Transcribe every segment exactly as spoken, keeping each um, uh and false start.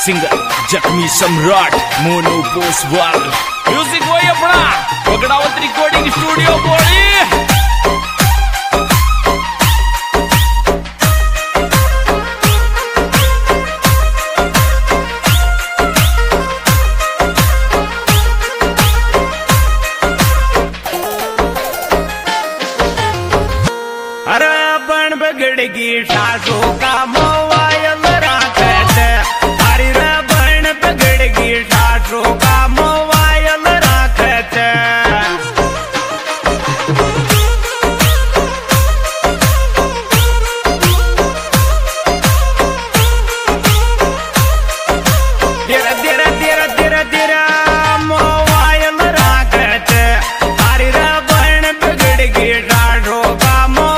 Singer जख्मी सम्राट Monu Poswal. Music वही अपना बगड़ावत रिकॉर्डिंग स्टूडियो बोली। अरे बन बगड़गी सासू का मोबाइल राखत, अरे रे बन बगड़गी सासू का मोबाइल राखत। धीरे धीरे धीरे धीरे धीरे मोबाइल राखत, अरे रे बन बगड़गी सासू का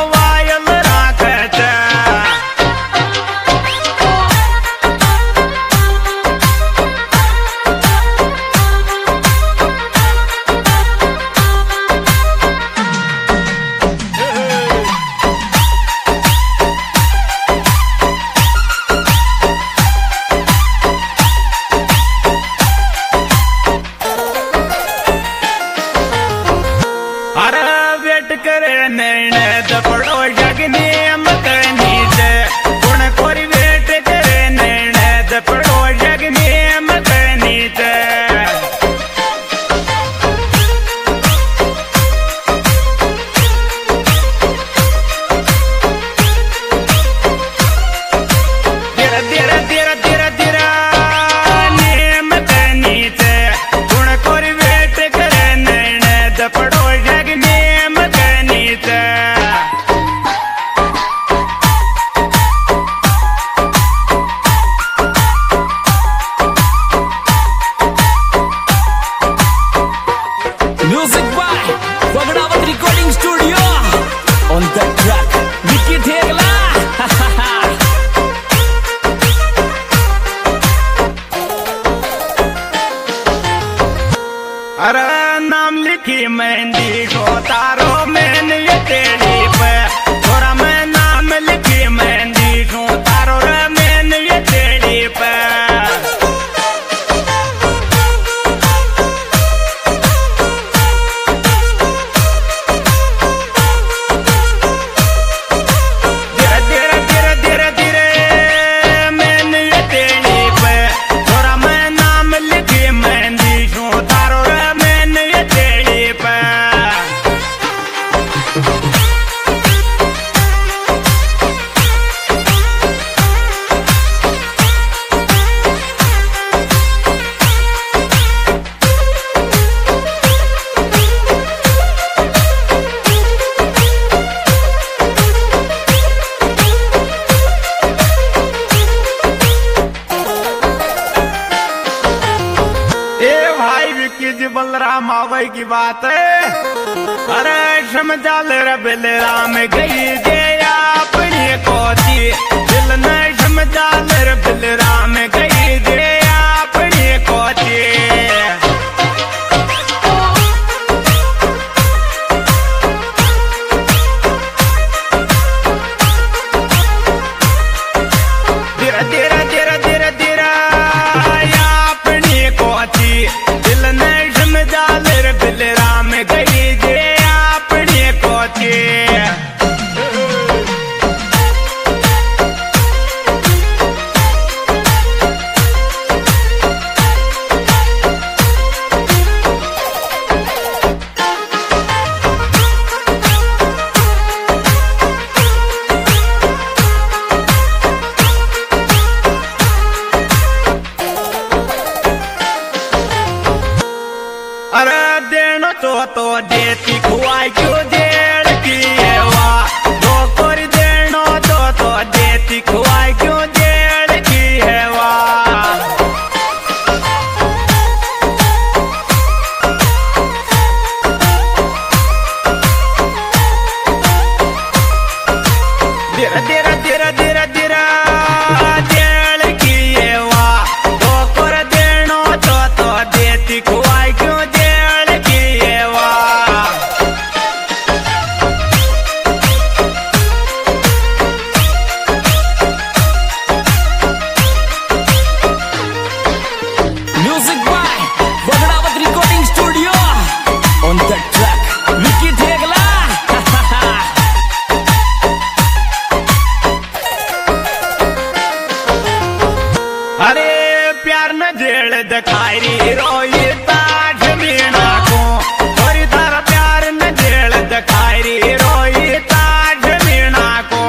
करे नैन दपड़ो जगने मकनी से गुण कोरी वेट करे नैन दपड़ो जगने मकनी से। धीरे धीरे धीरे धीरे धीरे नेम कनी से गुण कोरी वेट करे नैन दपड़ो जगने music by Bagdawat recording studio. On the track Vicky Thegla. अरे नाम लिखी मेहंदी को तारो मैंने ये तेरी पे, थोड़ा मैं नाम लिखी मेहंदी को तारो रे मैंने ये तेरी पे। धीरे धीरे धीरे धीरे धीरे मैंने ये तेरी पे, थोड़ा मैं नाम लिखी मेहंदी को तारो रे मैंने ये तेरी पे। जी बलराम आवे की बात है, अरे समझा ले रे बलराम गई जे अपनी कोची, दिल नहीं समझा ले रे बलराम गई जे अपनी कोची। धीरे धीरे धीरे धीरे धीरे अपनी कोची, दिल नहीं समझा ले रे बलराम गई जे अपनी कोची। दिखाई री रोहिता जमीना को थोड़ी तारा प्यार न जेल दिखाई री रोहिता जमीना को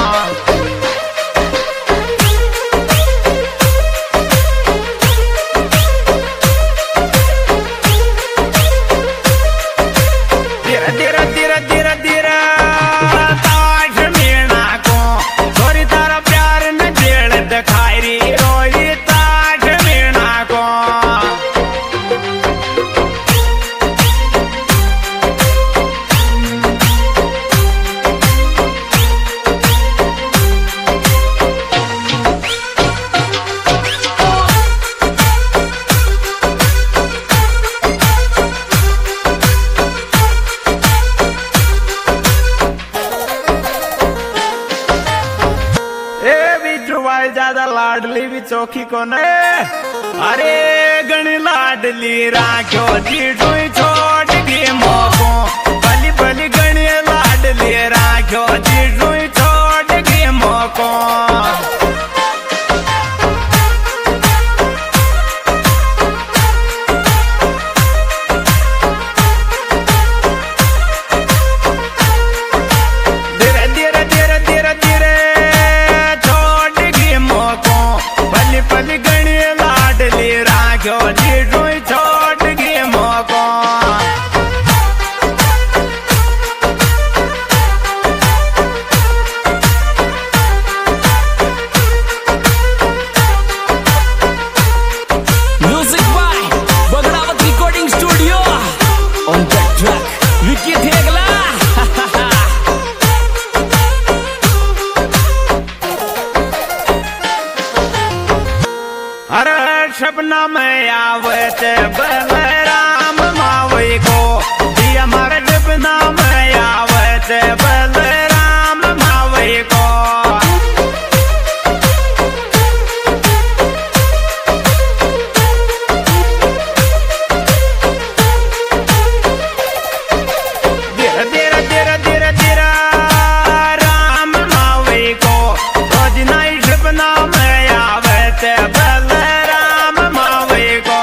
धीरे धीरे धीरे धीरे धीरे ताज मीना को थोड़ी तारा प्यार न जेल दिखाई री रोहिता जमीना को ज्यादा लाडली भी चौकी को ने अरे गण लाडली राखो जी डोई छोड़ के मोको भली भली गण लाडली राखो जी डोई छोड़ के मोको धीरे धीरे धीरे धीरे धीरे पली गणी लाडली राखो जी डोई छोड़ के मोको music by Bagdawat recording studio on the track Vicky Thegla अरे सपना में आवत बलराम मावई को दिया मारे सपना में आवत बलराम मावई को धीरे धीरे धीरे धीरे धीरे राम मावई को रोज नहीं सपना में आवत बलराम मावई को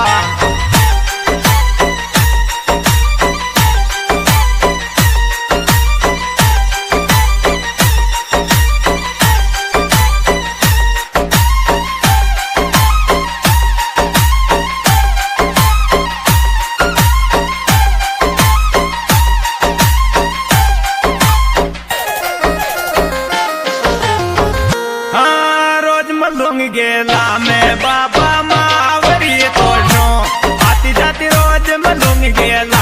हाँ रोज मलूंग गेला में बाबा मावरी तो आती जाती रोज मलूंग गेला